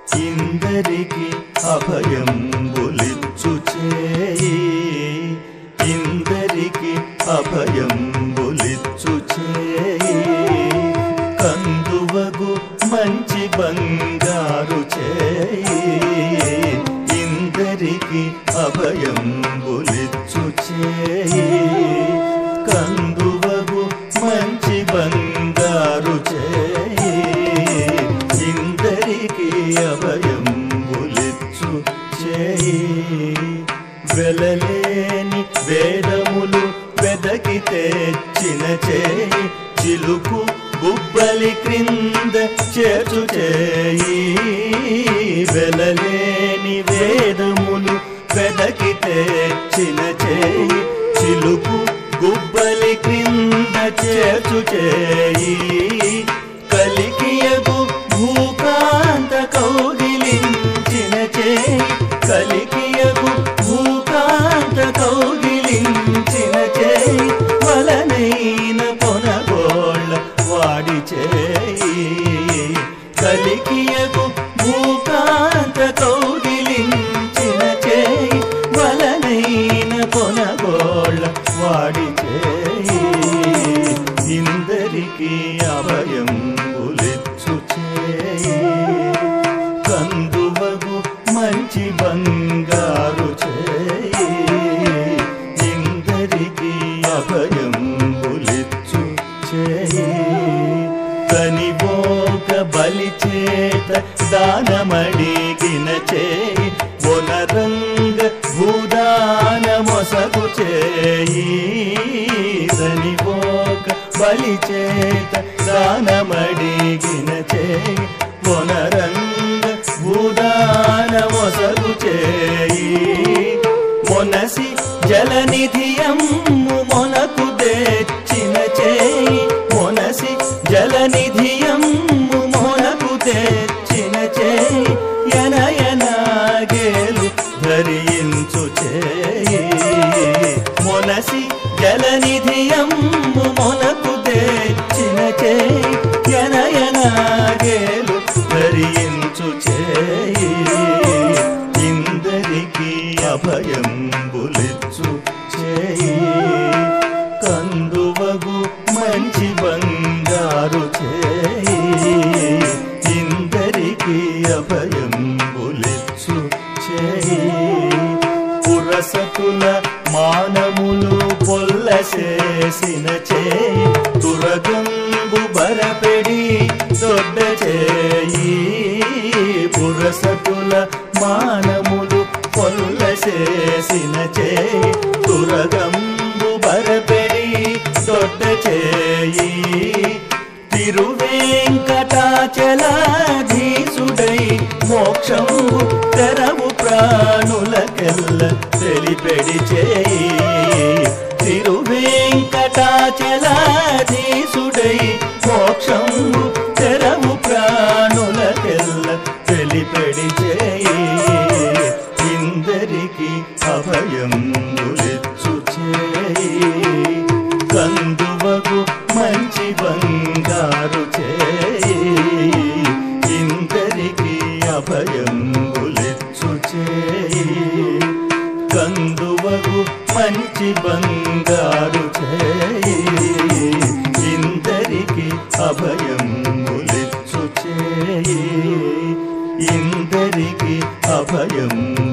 ఇందరికి అభయంబులిచ్చు చేయి ఇందరికి అభయంబులిచ్చు చేయి కందువగు మంచి బంగారు చేయి ఇందరికి అభయంబులిచ్చు చేయి కందువగు మంచి బంగారు చేయి ఇందరికి అభయంబులిచ్చు చేయి వెలలేని వేదములు వెదకి తెచ్చిన చేయి చిలుకు గుబ్బలి క్రింద చేర్చు చేయి వెలలేని వేదములు వెదకి తెచ్చిన చేయి చిలుకు గుబ్బలి క్రింద చేర్చు చేయి కలికియగు భూకాంత కౌగిలించిన చేయి కలికియగు భూకాంత కౌగిలించిన చేయి వలనైన పొనగోళ్ళ వాడి చేయి కలికియగు భూకాంత కౌగిలించిన చేయి వలనైన పొనగోళ్ళ వాడి చేయి ఇందరికి అభయంబులిచ్చు చేయి కందువగు మంచి బంగారు చేయి ఇందరికి అభయంబులిచ్చు చేయి కనిపోక బలి చేత దానమడిగిన చేయి వనరంగ భూదాన మొసగు చేయి కనిపోక బలి చేత దానమడిగిన చేయి వనరంగ భూదాన మొసగు చేయి మొనసి జలనిధియమ్ము మొనకు తెచ్చిన చేయి మొనసి జలనిధియమ్ము మొనకు తెచ్చిన చేయి యనయనాగేలు ధరించు చేయి మొనసి జలనిధియమ్ము మొనకు తెచ్చిన చేయి యనయనాగేలు ధరించు చేయి ఇందరికి అభయంబులిచ్చు చేయి కందువగు మంచి బంగారు చేయి ఇందరికి అభయంబులిచ్చు చేయి పురసతుల మానములు పొల్లసేసిన చేయి దురగంబు బరపెడి దొడ్డ చేయి పురసతుల మానములు పొల్లసేసిన చేయి దురగంబు బరపెడి దొడ్డ చేయి తిరువేంకటాచలాధీసుడై మోక్షము తెరవు ప్రాణులకెల్ల తెలిపెడి చేయి తిరువేంకటాచలాధీసుడై మోక్షము తెరవు ప్రాణులకెల్ల తెలిపెడి చేయి ఇందరికి అభయంబులిచ్చు చేయి కందువగు మంచి బంగారు చేయి ఇందరికి అభయంబులిచ్చు చేయి కందువగు మంచి బంగారు చేయి ఇందరికి అభయంబులిచ్చు చేయి ఇందరికి అభయం